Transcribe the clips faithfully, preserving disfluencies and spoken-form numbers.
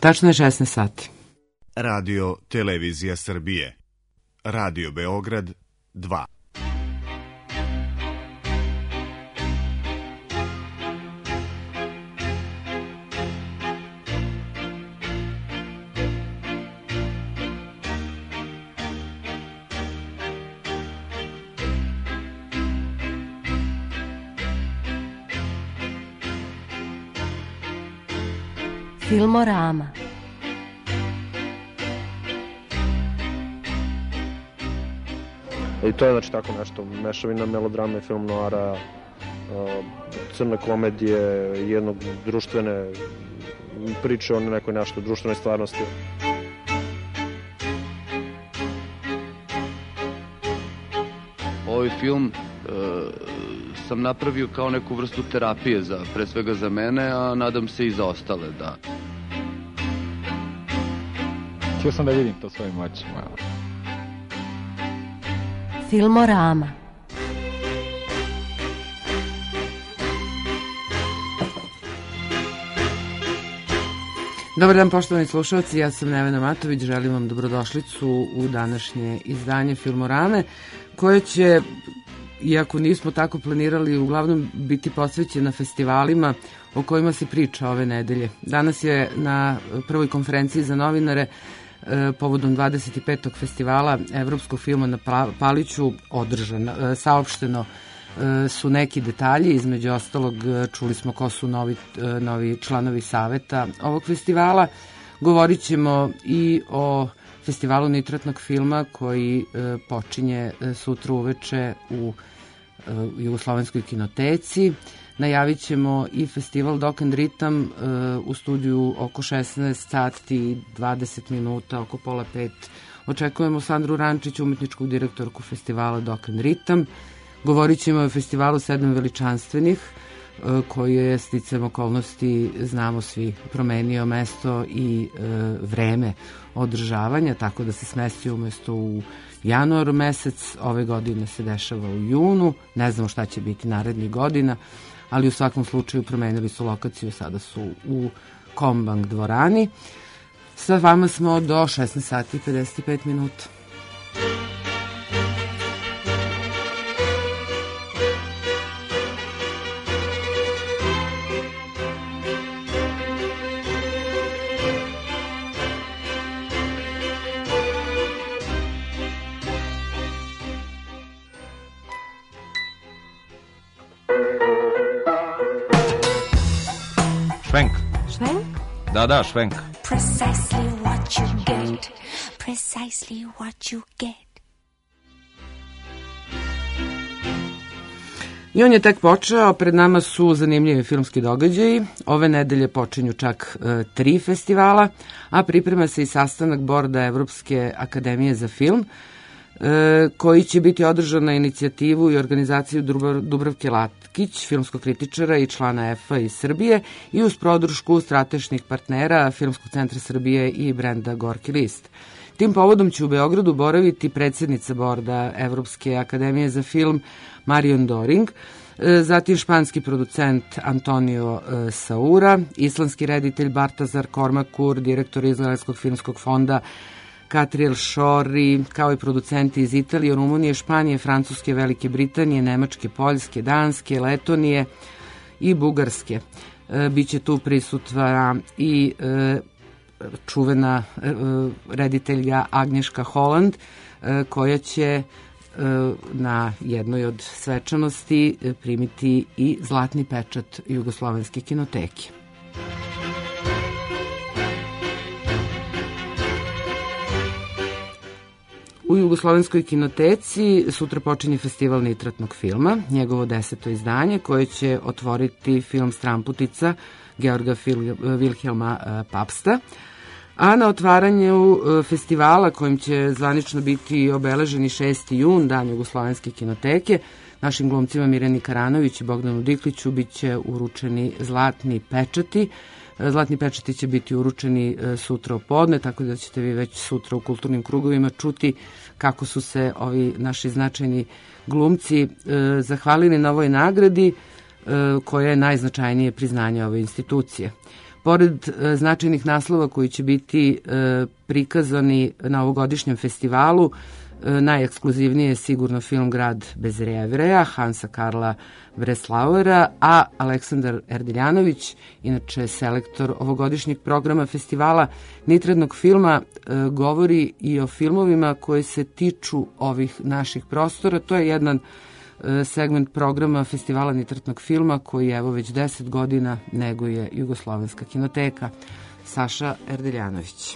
Tačno je šesnaest sati. Radio Televizija Srbije. Radio Beograd dva. Filmorama. I to je znači tako nešto, mešavina melodrame, film noara, crne komedije, jednog društvene priče o nekoj nešto društvenoj stvarnosti. Ovaj film e, sam napravio kao neku vrstu terapije, za, pre svega za mene, a nadam se i za ostale, da. Htio sam da vidim to svojim očima. Filmorama. Dobar dan, poštovani slušalci, ja sam Nevena Matović, želim vam dobrodošlicu u današnje izdanje Filmorame, koje će, iako nismo tako planirali, uglavnom biti posvećena festivalima o kojima se priča ove nedelje. Danas je na prvoj konferenciji za novinare povodom dvadeset petog festivala Evropskog filma na Paliću održan. Saopšteno su neki detalji, između ostalog čuli smo ko su novi, novi članovi saveta ovog festivala. Govorit ćemo i o festivalu nitratnog filma koji počinje sutra uveče u Jugoslovenskoj kinoteci. Najavit ćemo i festival Dok and Ritam u studiju oko šesnaest sati dvadeset minuta, oko pola pet. Očekujemo Sandru Rančić, umetničku direktorku festivala Dok and Ritam. Govorit ćemo o festivalu Sedam veličanstvenih, koji je sticam okolnosti, znamo svi, promenio mesto i vreme održavanja, tako da se smestio umesto u januar mesec, ove godine se dešava u junu, ne znamo šta će biti narednih godina, ali u svakom slučaju promenili su lokaciju, sada su u Kombank dvorani. Sa vama smo do šesnaest sati i pedeset pet minuta. Švenk. Švenk? Da, da, švenk. Precisely what you get. Precisely what you get. I on je tek počeo, pred nama su zanimljivi filmski događaji. Ove nedelje počinju čak e, tri festivala, a priprema se i sastanak borda Evropske akademije za film, e, koji će biti održan na inicijativu i organizaciju Dubravke Latkić, filmskog kritičara i člana E F A iz Srbije, i uz podršku strateških partnera Filmskog centra Srbije i brenda Gorki list. Tim povodom će u Beogradu boraviti predsjednica borda Evropske akademije za film Marion Doring, zatim španski producent Antonio Saura, islandski reditelj Bartazar Kormakur, direktor Izraelskog filmskog fonda Katriel Šori, kao i producenti iz Italije, Rumunije, Španije, Francuske, Velike Britanije, Nemačke, Poljske, Danske, Letonije i Bugarske. Biće tu prisutna i čuvena rediteljka Agnješka Holland, koja će na jednoj od svečanosti primiti i zlatni pečat Jugoslovenske kinoteke. U Jugoslovenskoj kinoteci sutra počinje festival nitratnog filma, njegovo deseto izdanje, koje će otvoriti film Stramputica Georga Vilhelma Papsta, a na otvaranju festivala, kojim će zvanično biti obeleženi šesti jun, dan Jugoslovenske kinoteke, našim glumcima Mirjani Karanović i Bogdanu Dikliću bit će uručeni zlatni pečati. Zlatni pečati će biti uručeni sutra opodne, tako da ćete vi već sutra u kulturnim krugovima čuti kako su se ovi naši značajni glumci zahvalili na ovoj nagradi, koja je najznačajnije priznanje ove institucije. Pored značajnih naslova koji će biti prikazani na ovogodišnjem festivalu, najekskluzivnije je sigurno film Grad bez Jevreja, Hansa Karla Breslauera, a Aleksandar Erdeljanović, inače selektor ovogodišnjeg programa festivala nitradnog filma, govori i o filmovima koji se tiču ovih naših prostora. To je jedan segment programa festivala nitratnog filma koji evo već deset godina neguje Jugoslovenska kinoteka. Saša Erdeljanović.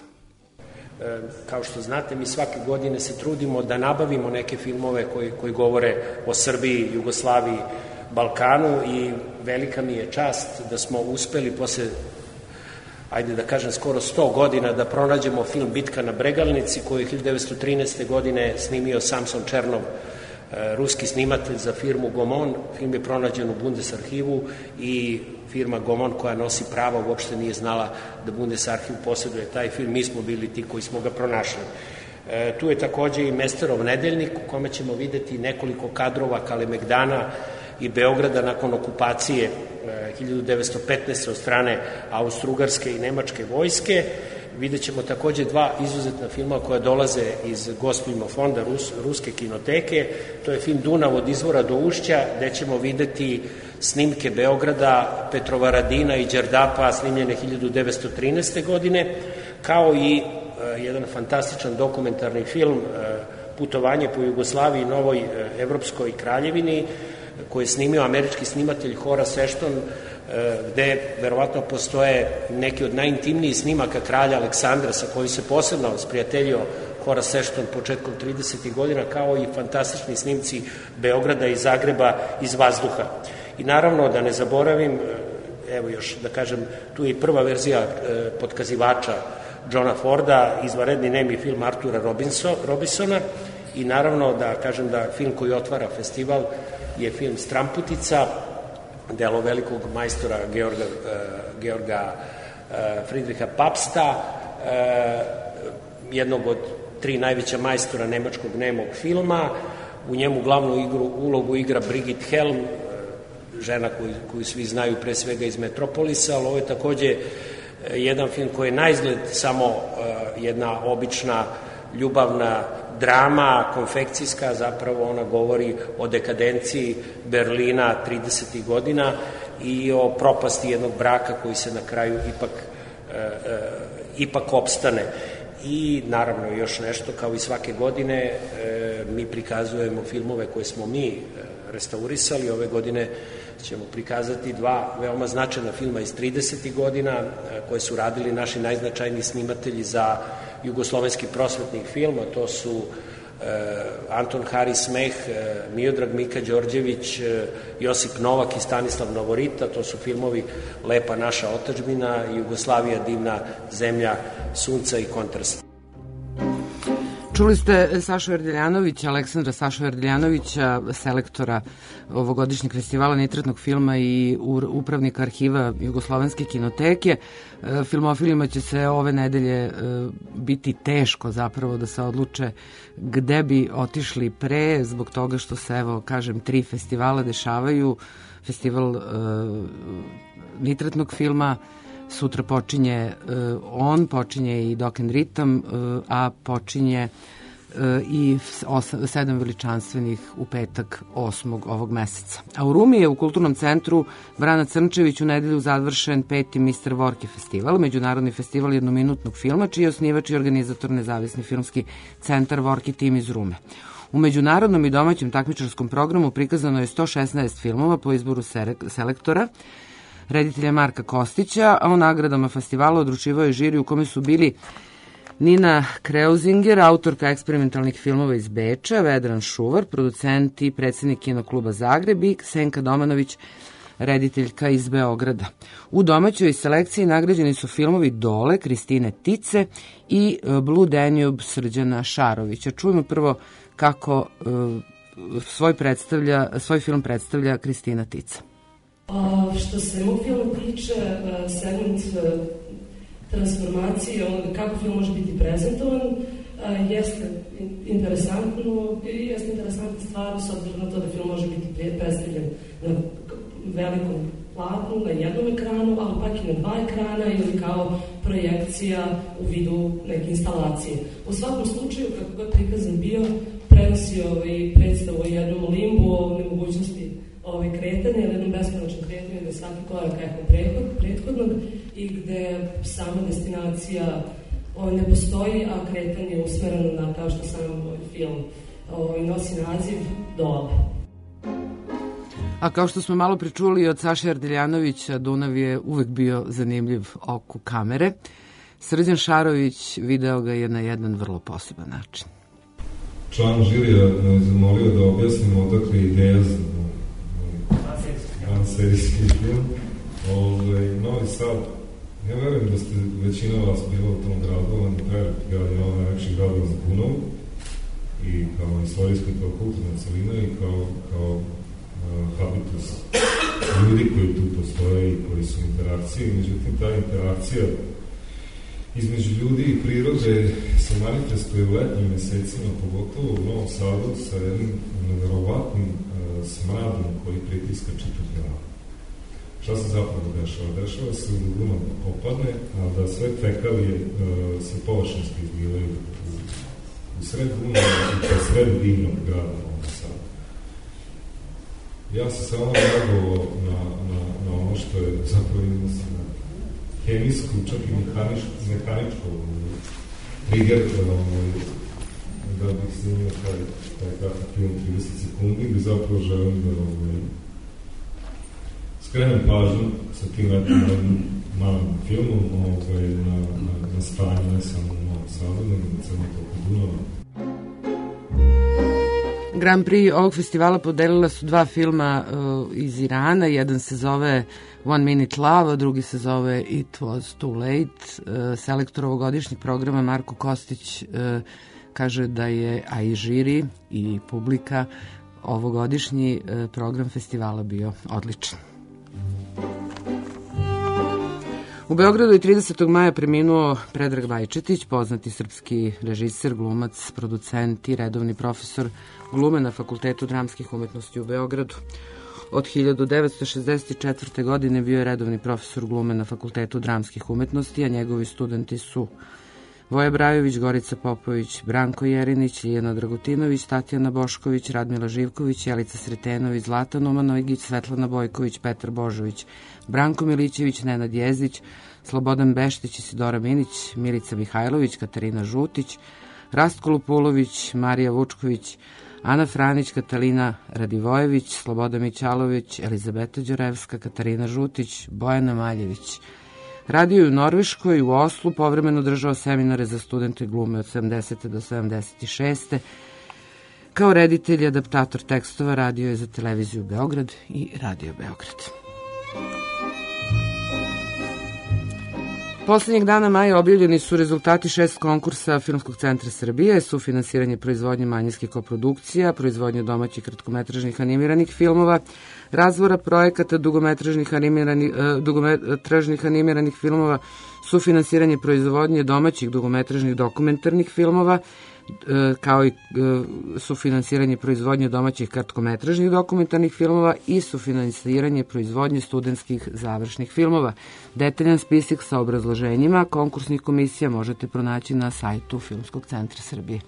Kao što znate, mi svake godine se trudimo da nabavimo neke filmove koji, koji govore o Srbiji, Jugoslaviji, Balkanu i velika mi je čast da smo uspeli posle, ajde da kažem, skoro sto godina da pronađemo film Bitka na Bregalnici koju je hiljadu devetsto trinaeste. godine snimio Samson Černov, ruski snimatelj za firmu Gomon. Film je pronađen u Bundesarhivu i firma Gomon koja nosi prava uopšte nije znala da Bundesarhiv posjeduje taj film. Mi smo bili ti koji smo ga pronašli. E, tu je takođe i Mesterov nedeljnik u kome ćemo videti nekoliko kadrova Kalemegdana i Beograda nakon okupacije e, hiljadu devetsto petnaeste. od strane Austro-Ugarske i Nemačke vojske. Vidjet ćemo takođe dva izuzetna filma koja dolaze iz Gospiljnog fonda Rus, Ruske kinoteke. To je film Dunav od izvora do ušća, gde ćemo videti snimke Beograda, Petrovaradina i Đerdapa, snimljene hiljadu devetsto trinaeste. godine, kao i e, jedan fantastičan dokumentarni film e, Putovanje po Jugoslaviji i Novoj e, Evropskoj kraljevini, koji je snimio američki snimatelj Horace Ashton, gde verovatno postoje neki od najintimnijih snimaka kralja Aleksandra sa kojim se posebno sprijateljio Horace Ashton početkom tridesetih godina, kao i fantastični snimci Beograda i Zagreba iz vazduha. I naravno da ne zaboravim, evo još da kažem, tu je i prva verzija potkazivača Johna Forda, izvanredni nemi film Artura Robinsona, i naravno da kažem da film koji otvara festival je film Stramputica, delo velikog majstora Georga, uh, Georga uh, Friedricha Papsta, uh, jednog od tri najveća majstora nemačkog nemog filma. U njemu glavnu igru, ulogu igra Brigitte Helm, uh, žena koju, koju svi znaju pre svega iz Metropolisa, ali ovo je takođe uh, jedan film koji je naizgled samo uh, jedna obična ljubavna drama, konfekcijska, zapravo ona govori o dekadenciji Berlina tridesetih godina i o propasti jednog braka koji se na kraju ipak, e, e, ipak opstane. I naravno još nešto, kao i svake godine, e, mi prikazujemo filmove koje smo mi e, restaurisali. Ove godine ćemo prikazati dva veoma značajna filma iz tridesetih godina e, koje su radili naši najznačajniji snimatelji za jugoslovenski prosvetni film, a to su e, Anton Haris Meh, e, Miodrag Mika Đorđević, e, Josip Novak i Stanislav Novorita. To su filmovi Lepa naša otadžbina, Jugoslavija divna zemlja sunca i kontrasta. Čuli ste Sašu Erdeljanovića, Aleksandra Sašu Erdeljanovića, selektora ovogodišnjeg festivala nitratnog filma i upravnika arhiva Jugoslovenske kinoteke. Filmofilima će se ove nedelje biti teško zapravo da se odluče gde bi otišli pre, zbog toga što se, evo, kažem, tri festivala dešavaju. Festival uh, nitratnog filma, sutra počinje uh, on, počinje i Dok and Ritam, uh, a počinje uh, i osam, sedam veličanstvenih u petak osmog ovog meseca. A u Rumi je u Kulturnom centru Vrana Crnčević u nedelju završen peti mister Vorke festival, međunarodni festival jednominutnog filma, čiji je osnivač i organizator nezavisni filmski centar Vorki tim iz Rume. U međunarodnom i domaćem takmičarskom programu prikazano je sto šesnaest filmova po izboru selektora, reditelja Marka Kostića, a o nagradama festivala odlučivao je žiri u kome su bili Nina Kreuzinger, autorka eksperimentalnih filmova iz Beča, Vedran Šuvar, producent i predsednik kinokluba Zagreb, i Senka Domanović, rediteljka iz Beograda. U domaćoj selekciji nagrađeni su filmovi Dole, Kristine Tice i Blue Danube Srđana Šarovića. Čujemo prvo kako uh, svoj, predstavlja, svoj film predstavlja Kristina Tica. A što se mog filma tiče, segment transformacije, onoga kako film može biti prezentovan, jeste interesantno i jeste interesantna stvar s obzirom na to da film može biti predstavljen na velikom platnu, na jednom ekranu, ali pak i na dva ekrana ili kao projekcija u vidu neke instalacije. U svakom slučaju, kako god prikazan bio, prenosi ovaj predstavu o jednom limbu, o nemogućnosti ovaj kretanja, ili jednom beskonačnom kretanju gde svaki korak kako prehod, prethodnog i gde sama destinacija ovaj, ne postoji, a kretanje je usmereno na, kao što sam ovaj film ovaj, nosi naziv, dole. A kao što smo malo pričuli od Saše Ardeljanovića, Dunav je uvek bio zanimljiv oku kamere. Srđan Šarović video ga je na jedan vrlo poseban način. Član žirija me zamolio da objasnimo odakle ideja za vanserijski film. Ove, Novi Sad, ja verujem da ste većina vas bila u tom gradu, on je prelep grad, je ovo najveći grad na Dunavu i kao istorijska, kao kulturna celina i kao, kao uh, habitus ljudi koji tu postoje i koji su interakcije. Međutim, ta interakcija između ljudi i prirode se manifestuje u letnjim mesecima, pogotovo u Novom Sadu, sa jednim neverovatnim uh, smradom koji pritiska čitav grad. Šta se zapravo dešava? Dešava se da Dunav opadne, a da sve fekalije uh, se površinski izbivaju u, u sred Dunava i u sred divnog grada Novog Sada. Ja se samo reagovao na, na, na ono što je zapravo ima se na hemijsku, čak i mehaničku, mehaničku trigger, da bih snimio taj, taj kratak film trideset sekundi, gde zapravo želim da ovaj, skrenem pažnju sa tim letnim malim filmom ovaj, na, na, na stanje ne samo u Novom Sadu, nego na celom toku Dunava. Grand Prix ovog festivala podelila su dva filma uh, iz Irana. Jedan se zove One Minute Love, a drugi se zove It Was Too Late. Uh, selektor ovogodišnjeg programa Marko Kostić uh, kaže da je, a i žiri i publika, ovogodišnji uh, program festivala bio odličan. U Beogradu je tridesetog maja preminuo Predrag Bajčetić, poznati srpski režiser, glumac, producent i redovni profesor glume na Fakultetu dramskih umetnosti u Beogradu. Od hiljadu devetsto šezdeset četvrte. godine bio je redovni profesor glume na Fakultetu dramskih umetnosti, a njegovi studenti su Voja Brajović, Gorica Popović, Branko Jerinić, Lijana Dragutinović, Tatjana Bošković, Radmila Živković, Jelica Sretenović, Zlata Numanojgić, Svetlana Bojković, Petar Božović, Branko Milićević, Nenad Jezdić, Slobodan Beštić, Isidora Minić, Milica Mihajlović, Katarina Žutić, Rastko Lupulović, Marija Vučković, Ana Franić, Katalina Radivojević, Sloboda Mićalović, Elizabeta Đorevska, Katarina Žutić, Bojana Maljević. Radio je u Norveškoj, u Oslu, povremeno držao seminare za studente glume od sedamdesete do sedamdeset šeste. Kao reditelj i adaptator tekstova radio je za televiziju Beograd i Radio Beograd. Poslednjeg dana maja objavljeni su rezultati šest konkursa Filmskog centra Srbije, sufinansiranje proizvodnje manjinskih koprodukcija, proizvodnje domaćih kratkometražnih animiranih filmova, razvora projekata dugometražnih animiranih, dugometražnih animiranih filmova, sufinansiranje proizvodnje domaćih dugometražnih dokumentarnih filmova, kao i sufinansiranje proizvodnje domaćih kratkometražnih dokumentarnih filmova i sufinansiranje proizvodnje studentskih završnih filmova. Detaljan spisak sa obrazloženjima konkursnih komisija možete pronaći na sajtu Filmskog centra Srbije.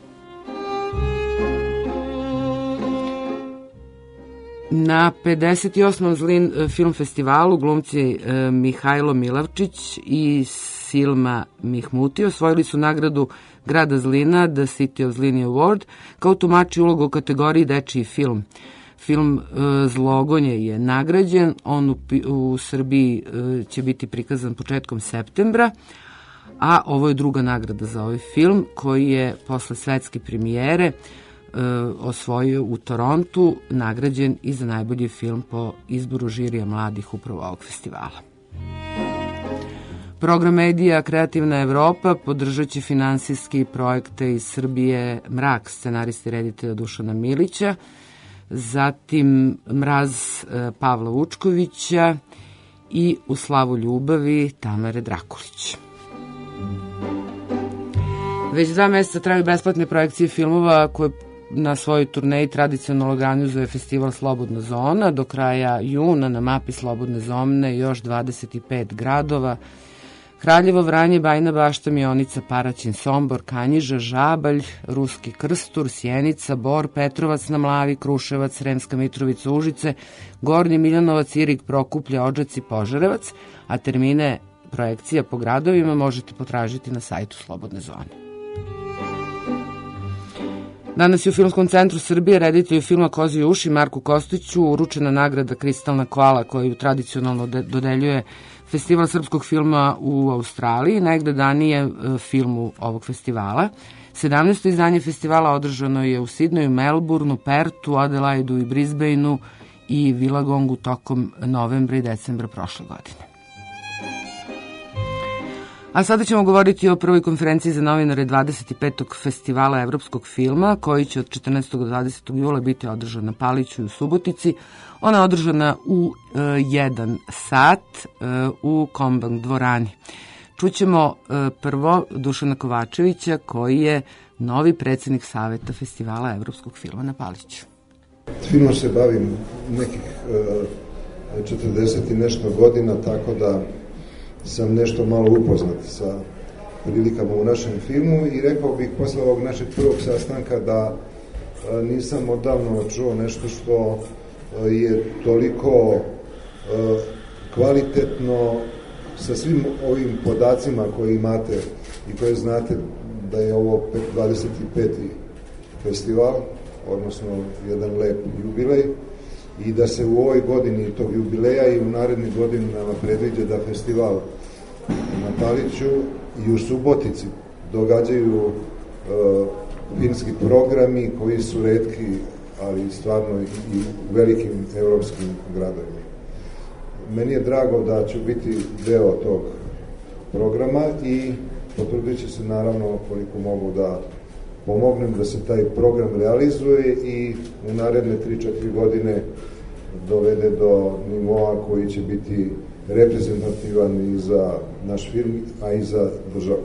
Na pedeset osmom Zlin film festivalu glumci Mihajlo Milavčić i Silma Mihmuti osvojili su nagradu grada Zlina, The City of Zlin Award, kao tumači ulogu u kategoriji dečiji film. Film Zlogonje je nagrađen, on u, u Srbiji će biti prikazan početkom septembra, a ovo je druga nagrada za ovaj film koji je posle svetske premijere osvojio u Torontu, nagrađen i za najbolji film po izboru žirija mladih upravo ovog festivala. Program medija Kreativna Evropa podržat će finansijski projekte iz Srbije Mrak, scenariste i reditelja Dušana Milića, zatim Mraz Pavla Vučkovića i U slavu ljubavi Tamare Drakulić. Već dva meseca traju besplatne projekcije filmova koje na svojoj turneji tradicionalno organizuje festival Slobodna zona. Do kraja juna na mapi Slobodne zone još dvadeset pet gradova. Kraljevo, Vranje, Bajina Bašta, Mionica, Paraćin, Sombor, Kanjiža, Žabalj, Ruski Krstur, Sjenica, Bor, Petrovac na Mlavi, Kruševac, Sremska Mitrovica, Užice, Gornji Miljanovac, Irig, Prokuplje, Odžaci, Požarevac, a termine projekcija po gradovima možete potražiti na sajtu Slobodne zone. Danas je u Filmskom centru Srbije reditelju filma Kozije uši Marku Kostiću uručena nagrada Kristalna kvala koju tradicionalno dodeljuje Festival srpskog filma u Australiji, najgledanije filmu ovog festivala. sedamnaesto izdanje festivala održano je u Sidneju, Melbourneu, Pertu, Adelaidu i Brisbaneu i Vilagongu tokom novembra i decembra prošle godine. A sada ćemo govoriti o prvoj konferenciji za novinare dvadeset petog festivala evropskog filma, koji će od četrnaestog do dvadesetog jula biti održan na Paliću i u Subotici. Ona je održana u e, jedan sat e, u Kombank dvorani. Čućemo e, prvo Dušana Kovačevića, koji je novi predsjednik Saveta festivala evropskog filma na Paliću. Filmom se bavim nekih e, četrdeset i nešto godina, tako da sam nešto malo upoznat sa prilikama u našem filmu i rekao bih posle ovog našeg prvog sastanka da a, nisam odavno čuo nešto što a, je toliko a, kvalitetno sa svim ovim podacima koje imate i koje znate da je ovo dvadeset peti festival, odnosno jedan lep jubilej, i da se u ovoj godini tog jubileja i u narednih godinama predviđa da festival na Paliću i u Subotici događaju e, filmski programi koji su retki, ali stvarno i u velikim evropskim gradovima. Meni je drago da ću biti deo tog programa i potrudit ću se naravno koliko mogu da pomognem da se taj program realizuje i u naredne tri četiri godine dovede do nivoa koji će biti reprezentativan i za naš film, a i za državu.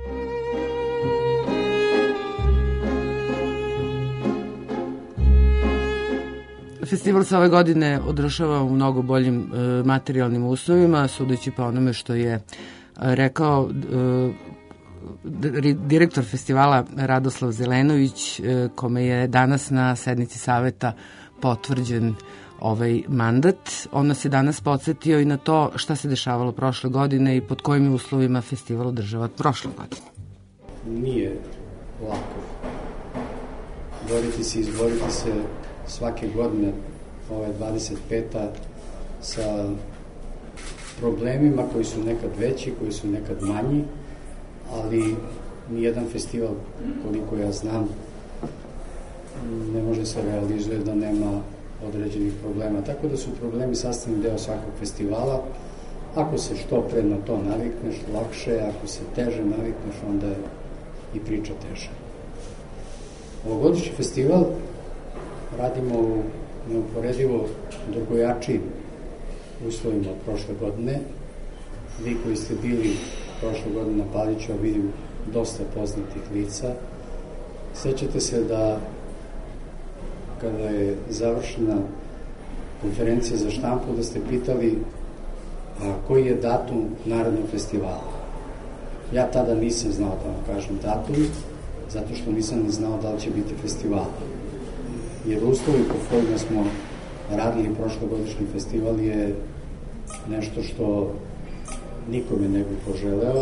Festival se ove godine održava u mnogo boljim e, materijalnim uslovima, sudeći po onome što je e, rekao e, direktor festivala Radoslav Zelenović, kome je danas na sednici saveta potvrđen ovaj mandat. On nas je danas podsjetio i na to šta se dešavalo prošle godine i pod kojim uslovima festival održava prošle godine. Nije lako boriti se, izboriti se svake godine, ove dvadeset peta, sa problemima koji su nekad veći, koji su nekad manji, ali nijedan festival, koliko ja znam, ne može se realizuje da nema određenih problema. Tako da su problemi sastavni deo svakog festivala. Ako se što pre na to navikneš, lakše, ako se teže navikneš, onda je i priča teža. Ovogodišnji festival radimo u neuporedivo drugojačijim uslovima od prošle godine. Vi koji ste bili prošle godine na Paliću, a vidim dosta poznatih lica, sećate se da kada je završena konferencija za štampu, da ste pitali a koji je datum narednog festivala. Ja tada nisam znao da vam kažem datum, zato što nisam ni znao da li će biti festival. Jer uslovi po kojima smo radili prošlogodišnji festival je nešto što nikome ne bi poželeo.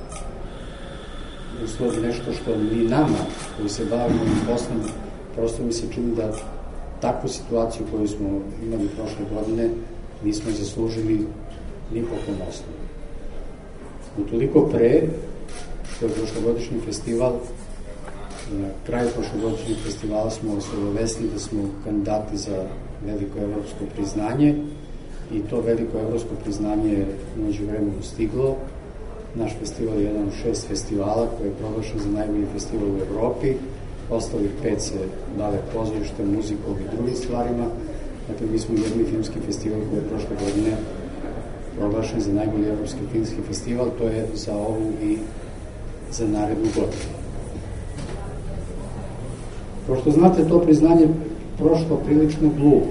Uslov nešto što ni nama, koji se bavimo ovim poslom, prosto mi se čini da takvu situaciju koju smo imali prošle godine nismo zaslužili ni po kom osnovu. Utoliko pre, što je prošlogodišnji festival, na kraju prošlogodišnjeg festivala smo se obavestili da smo kandidati za veliko evropsko priznanje i to veliko evropsko priznanje je umeđu vremenu stiglo. Naš festival je jedan od šest festivala koji je proglašen za najbolji festival u Evropi. Ostalih pet se bave pozorištem, muzikom i drugim stvarima. Dakle, mi smo jedini filmski festival koji je prošle godine proglašen za najbolji evropski filmski festival. To je za ovu i za narednu godinu. Kao što znate, to priznanje prošlo prilično glupo.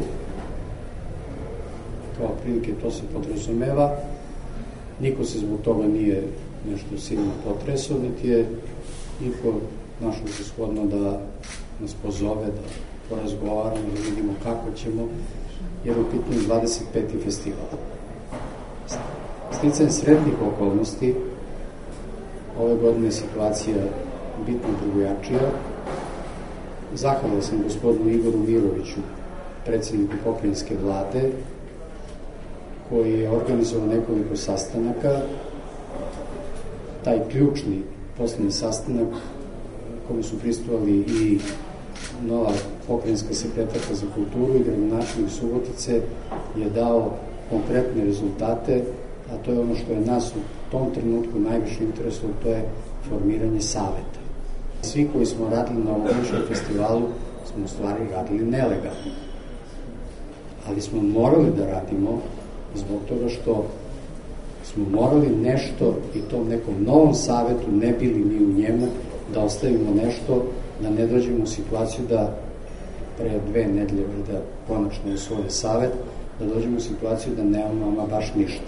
Kao prilike to se podrazumeva. Niko se zbog toga nije nešto silno potresao, niti je niko našao za shodno da nas pozove, da porazgovaramo, da vidimo kako ćemo, jer u pitanju dvadeset peti festival. Sticajem sretnih okolnosti, ove godine je situacija bitno drugačija. Zahvalan sam gospodinu Igoru Miroviću, predsjedniku pokrajinske vlade, koji je organizovao nekoliko sastanaka. Taj ključni poslednji sastanak, kome su pristovali i nova pokrajinska sekretarka za kulturu i gradonačelnik Subotice, je dao konkretne rezultate, a to je ono što je nas u tom trenutku najviše interesovalo, to je formiranje saveta. Svi koji smo radili na ovogodišnjem festivalu smo u stvari radili nelegalno, ali smo morali da radimo zbog toga što smo morali nešto i tom nekom novom savetu, ne bili ni u njemu, da ostavimo nešto, da ne dođemo u situaciju da pre dve nedelje da konačno usvoje savet, da dođemo u situaciju da nemamo ama baš ništa.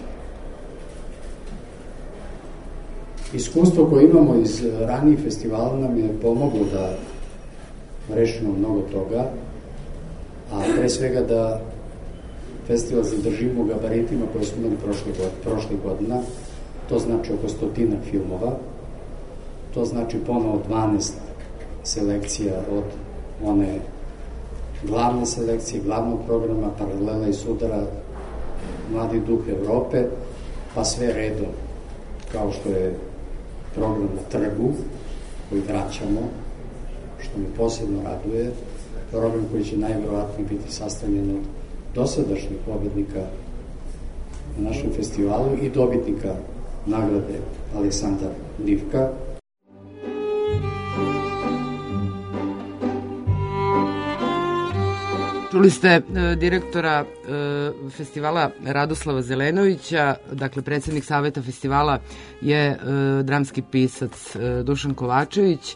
Iskustvo koje imamo iz ranijih festivala nam je pomoglo da rešimo mnogo toga, a pre svega da festival zadržimo u gabaritima koje smo imali prošle, prošle godina. To znači oko stotina filmova, to znači ponovo dvanaest selekcija od one glavne selekcije, glavnog programa, Paralela i Sudara, Mladi duh Evrope, pa sve redom, kao što je program na Trgu, koji vraćamo, što mi posebno raduje, program koji će najvjerovatnije biti sastavljen od dosadašnjih pobednika na našem festivalu i dobitnika nagrade Aleksandar Divka. Čuli ste e, direktora e, festivala Radoslava Zelenovića, dakle predsjednik saveta festivala je e, dramski pisac e, Dušan Kovačević, e,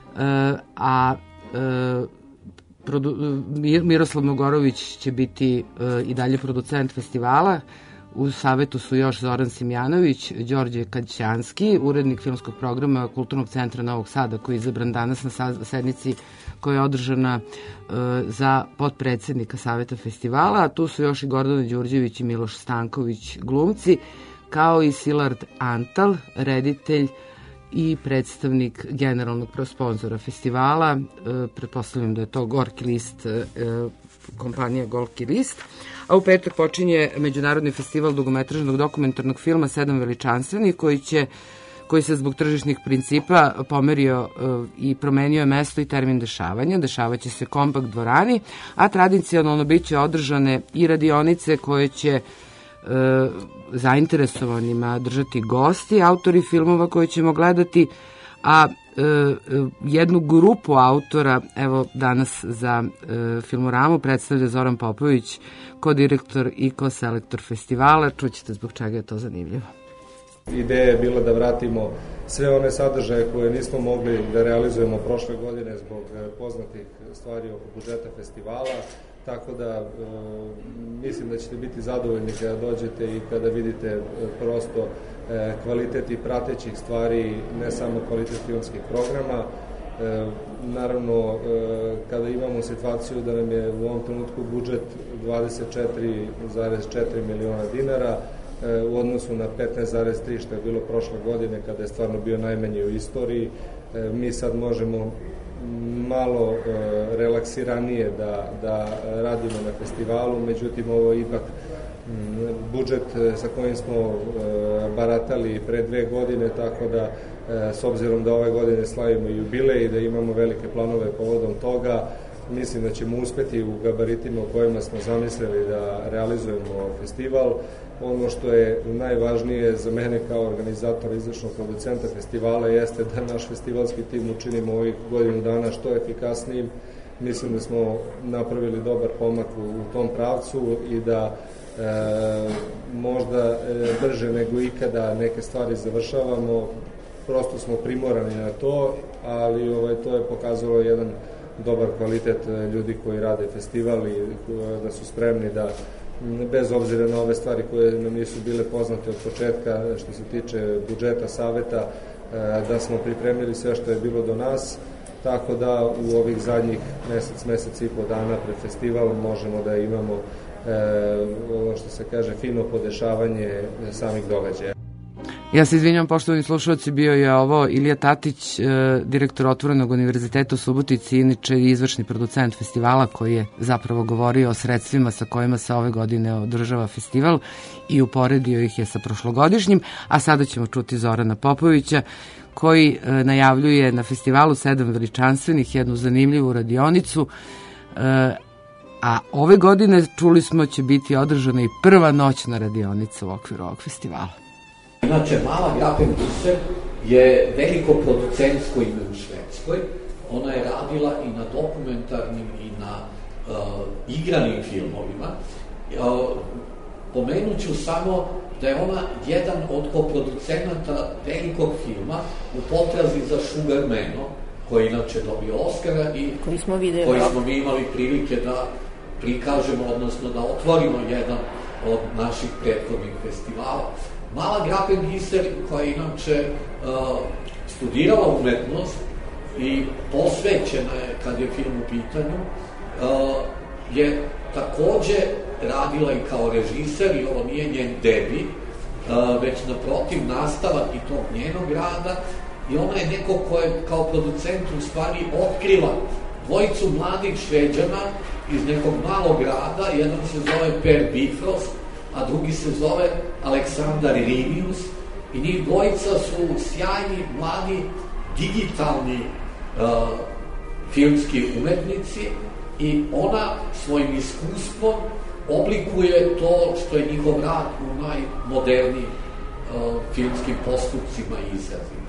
a e, produ, Miroslav Mogorović će biti e, i dalje producent festivala. U savetu su još Zoran Simjanović, Đorđe Kaćanski, urednik filmskog programa Kulturnog centra Novog Sada, koji je izabran danas na sednici koja je održana e, za potpredsednika saveta festivala, a tu su još i Gordana Đurđević i Miloš Stanković, glumci, kao i Silard Antal, reditelj i predstavnik generalnog sponzora festivala. E, pretpostavljam da je to Gorki list, e, kompanija Gorki list. A u petak počinje Međunarodni festival dugometražnog dokumentarnog filma Sedam veličanstvenih, koji će koji se zbog tržišnih principa pomerio uh, i promenio je mesto i termin dešavanja. Dešavaće se kompakt dvorani, a tradicionalno bit će održane i radionice koje će uh, zainteresovanima držati gosti, autori filmova koje ćemo gledati, a uh, jednu grupu autora, evo danas za uh, Filmoramu predstavlja Zoran Popović, ko-direktor i ko-selektor festivala. Čućete zbog čega je to zanimljivo. Ideja je bila da vratimo sve one sadržaje koje nismo mogli da realizujemo prošle godine zbog poznatih stvari oko budžeta festivala, tako da e, mislim da ćete biti zadovoljni kada dođete i kada vidite e, prosto e, kvalitet i pratećih stvari, ne samo kvalitet filmskih programa. E, naravno, e, kada imamo situaciju da nam je u ovom trenutku budžet dvadeset četiri zarez četiri miliona dinara, u odnosu na petnaest zarez tri što je bilo prošle godine kada je stvarno bio najmanji u istoriji. Mi sad možemo malo relaksiranije da, da radimo na festivalu, međutim ovo je ipak budžet sa kojim smo baratali pre dve godine, tako da s obzirom da ove godine slavimo jubilej i da imamo velike planove povodom toga, mislim da ćemo uspeti u gabaritima u kojima smo zamislili da realizujemo festival. Ono što je najvažnije za mene kao organizatora, izvršnog producenta festivala, jeste da naš festivalski tim učinimo ovih godinu dana što efikasnijim. Mislim da smo napravili dobar pomak u, u tom pravcu i da e, možda e, brže nego ikada neke stvari završavamo. Prosto smo primorani na to, ali ovaj, to je pokazalo jedan dobar kvalitet ljudi koji rade festival i da su spremni da, bez obzira na ove stvari koje nam nisu bile poznate od početka, što se tiče budžeta, saveta, da smo pripremili sve što je bilo do nas, tako da u ovih zadnjih mesec, mesec i po dana pred festivalom možemo da imamo ono što se kaže fino podešavanje samih događaja. Ja se izvinjam, poštovani slušalci, bio je ovo Ilija Tatić, direktor Otvorenog univerziteta u Subotici, inače i izvršni producent festivala, koji je zapravo govorio o sredstvima sa kojima se ove godine održava festival i uporedio ih je sa prošlogodišnjim, a sada ćemo čuti Zorana Popovića, koji najavljuje na festivalu Sedam veličanstvenih jednu zanimljivu radionicu, a ove godine, čuli smo, će biti održana i prva noćna radionica u okviru ovog festivala. Inače, Mala Grapenbiser je veliko producentsko ime u Švedskoj. Ona je radila i na dokumentarnim i na uh, igranim filmovima. Uh, pomenut ću samo da je ona jedan od koproducenata velikog filma U potrazi za Sugar Manom, koji je inače dobio Oscara i koji smo, videli, koji smo mi imali prilike da prikažemo, odnosno da otvorimo jedan od naših prethodnih festivala. Mala Grapenbiser, koja je inače uh, studirala umetnost i posvećena je, kad je film u pitanju, uh, je takođe radila i kao režiser, i ovo nije njen debi, uh, već naprotiv nastavak i tog njenog rada, i ona je neko ko je kao producent u stvari otkrila dvojicu mladih Šveđana iz nekog malog grada, jedan se zove Per Bifrost, a drugi se zove Aleksandar Rinius, i njih dvojica su sjajni, mladi, digitalni uh, filmski umetnici, i ona svojim iskustvom oblikuje to što je njihov rad u najmodernijim uh, filmskim postupcima i izrazima.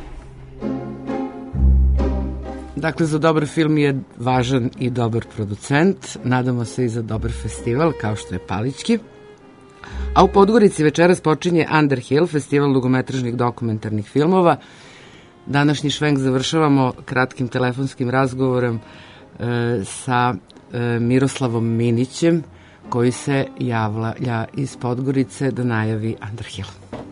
Dakle, za dobar film je važan i dobar producent, nadamo se i za dobar festival, kao što je Palićki. A u Podgorici večeras počinje Underhill, festival dugometražnih dokumentarnih filmova. Današnji švenk završavamo kratkim telefonskim razgovorom e, sa e, Miroslavom Minićem, koji se javlja iz Podgorice da najavi Underhill.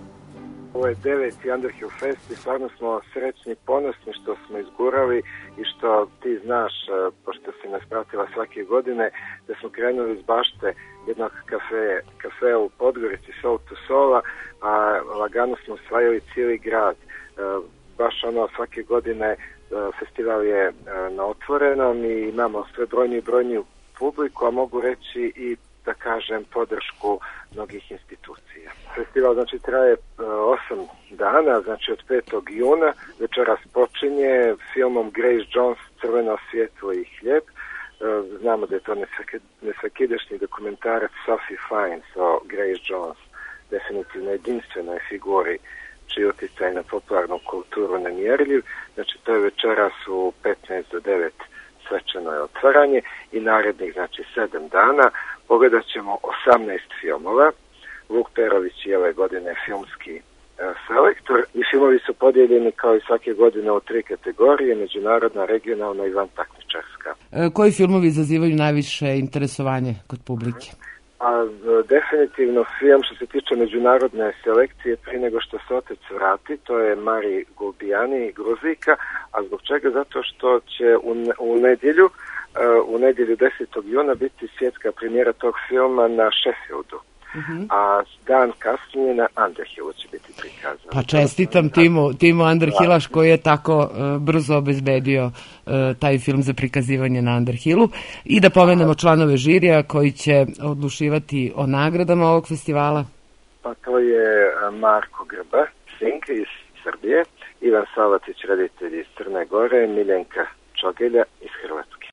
Ovo je deveti Underhill Fest i stvarno smo srećni, ponosni što smo izgurali i što ti znaš, pošto si nas pratila svake godine, da smo krenuli iz bašte jednog kafe, kafea u Podgorici, Soul to Soula, a lagano smo osvajali cijeli grad. Baš ono, svake godine festival je na otvorenom i imamo sve brojniju i brojniju publiku, a mogu reći i, da kažem, podršku mnogih institucija. Festival znači traje osam dana, znači od petog juna, večeras počinje filmom Grace Jones Crveno svjetlo i hljeb. Znamo da je to nesvakidašnji dokumentarac Sophie Fiennes o Grace Jones, definitivno jedinstvenoj figuri čiji utjecaj na popularnu kulturu nemjerljiv. Znači to je večeras u petnaest do devet svečano je otvaranje i narednih znači sedam dana pogledat ćemo osamnaest filmova. Vuk Perović je ove godine filmski e, selektor i filmovi su podijeljeni kao i svake godine u tri kategorije, međunarodna, regionalna i vantakmičarska. E, koji filmovi izazivaju najviše interesovanje kod publike? A, definitivno film što se tiče međunarodne selekcije prije nego što se otec vrati, to je Mari Gulbijani, Gruzika, a zbog čega? Zato što će u, u nedjelju u nedjelju desetog juna biti svjetska premijera tog filma na Sheffieldu. Uh-huh. A dan kasnije na Underhillu će biti prikazan. Pa čestitam timu, timu Underhillaš koji je tako uh, brzo obezbedio uh, taj film za prikazivanje na Underhillu. I da pomenemo članove žirija koji će odlučivati o nagradama ovog festivala. Pa to je Marko Grba, Sink iz Srbije, Ivan Salatić, reditelj iz Crne Gore, Miljenka Čogelja iz Hrvatske.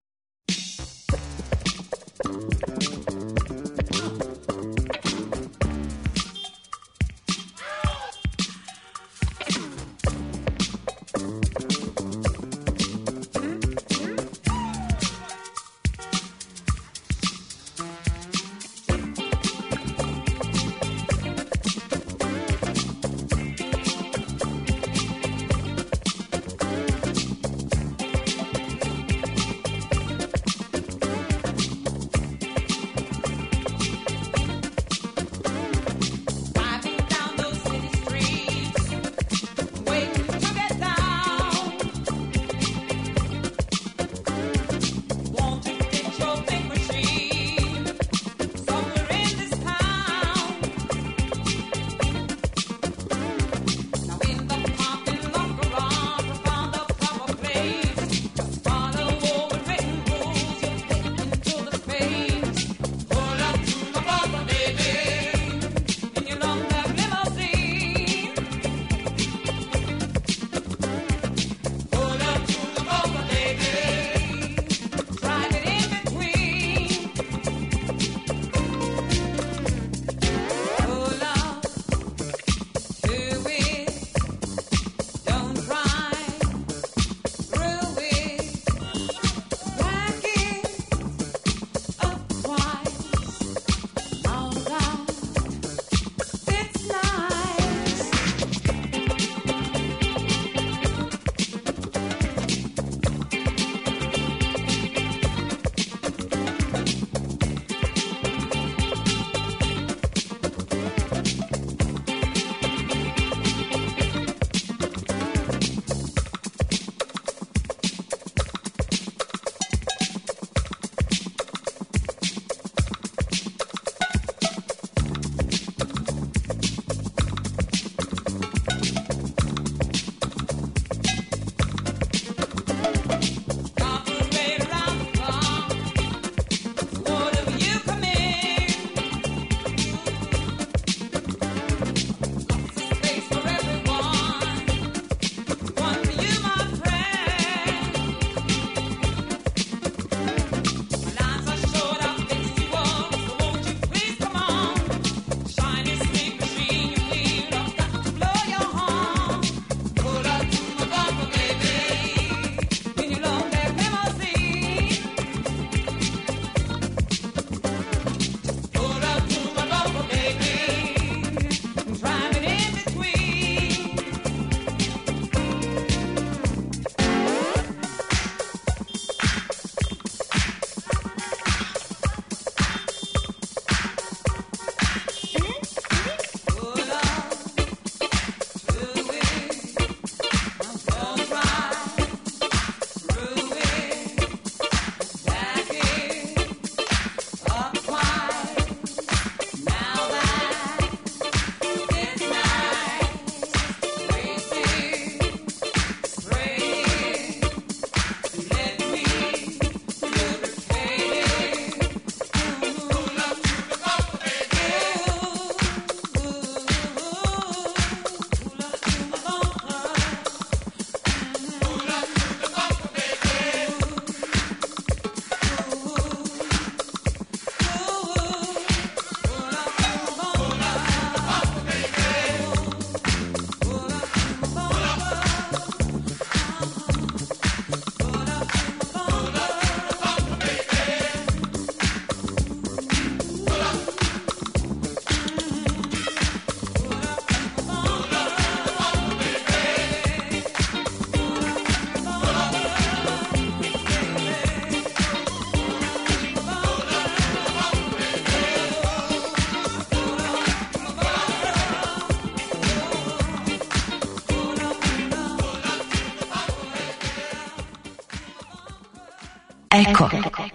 Eko.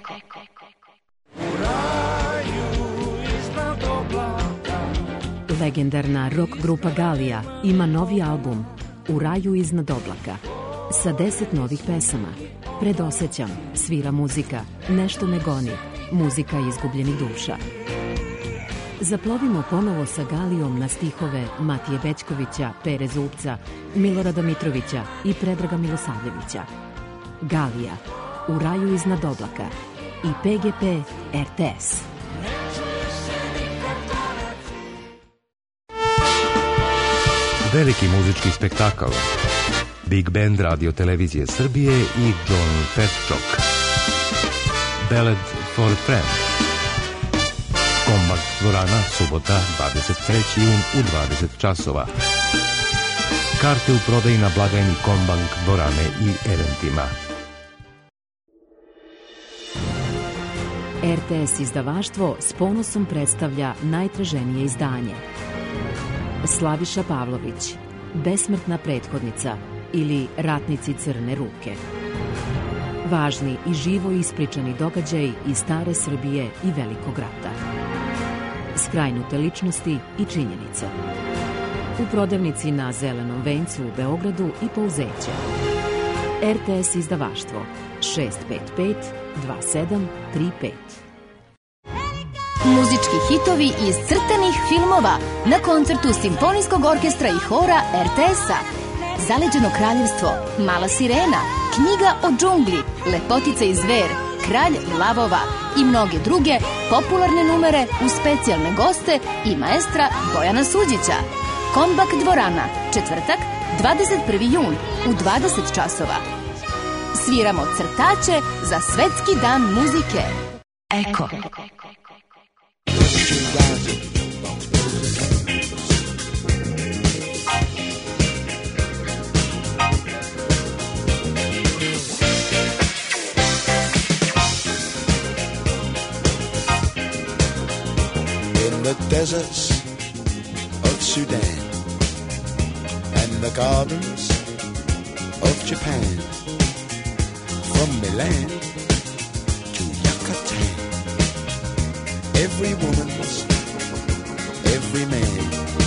Legendarna rock grupa Galija ima novi album U raju iznad oblaka sa deset novih pesama. Predosećam, svira muzika, nešto me goni, muzika izgubljenih duša. Zaplovimo ponovo sa Galijom na stihove Matije Bećkovića, Pere Zubca, Milorada Mitrovića i Predraga Milosavljevića. Galija, U raju iznad oblaka i P G P R T S. Veliki muzički spektakl, Big Band Radio Televizije Srbije i John Petchok. Ballad for a Friend. Kombak dvorana, subota, dvadeset treći jun u dvadeset časova. Karte u prodaji na blagajni Kombank dvorane i eventima. R T S izdavaštvo s ponosom predstavlja najtraženije izdanje. Slaviša Pavlović, Besmrtna prethodnica ili Ratnici crne ruke. Važni i živo ispričani događaji iz stare Srbije i Velikog rata. Skrajnute ličnosti i činjenice. U prodavnici na Zelenom vencu u Beogradu i Pouzeće. R T S izdavaštvo šest pet pet dva sedam tri pet. Muzički hitovi iz crtanih filmova na koncertu Simfonijskog orkestra i hora R T S-a. Zaleđeno kraljevstvo, Mala sirena, Knjiga o džungli, Lepotica i zver, Kralj lavova i mnoge druge popularne numere uz specijalne goste i maestra Bojana Suđića. Kombak dvorana, četvrtak, dvadeset prvi jun u dvadeset časova. Sviramo crtače za Svetski dan muzike. Eko. In the deserts of Sudan and the gardens of Japan, from Milan to Yucatan, every woman's, every man.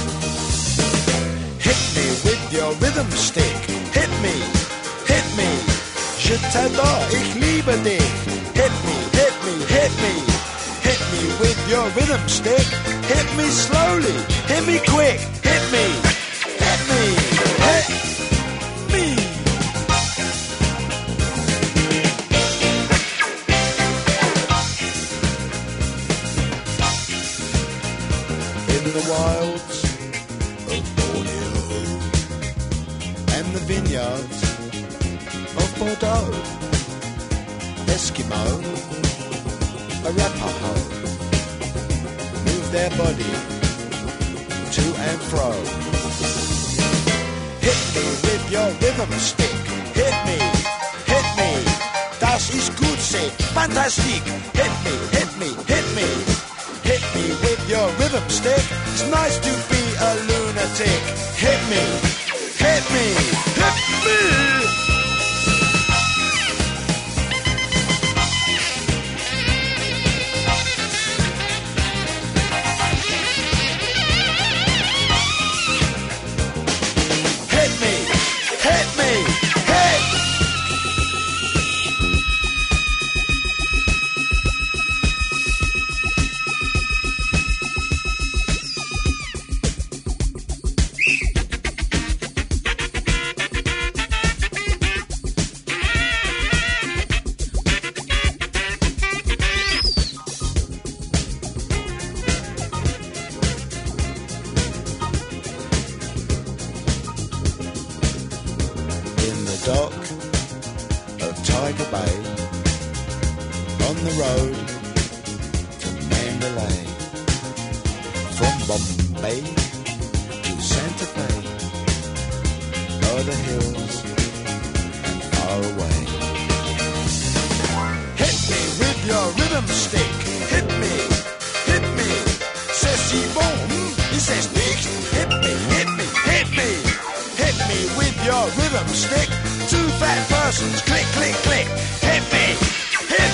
Hit me with your rhythm stick, hit me, hit me, je t'adore, ich liebe dich. Hit me, hit me, hit me, hit me with your rhythm stick. Hit me slowly, hit me quick, hit me, hit me, hit me. In the wilds of Borneo and the vineyards of Bordeaux, Eskimo, Arapaho, move their body to and fro. Hit me with your rhythm stick, hit me, hit me, das ist gut, say, fantastic. Hit me, hit me, hit me, hit me with your rhythm stick. It's nice to be a lunatic. Hit me, hit me, hit me. Your rhythm stick, two fat persons, click, click, click. Hit me, hit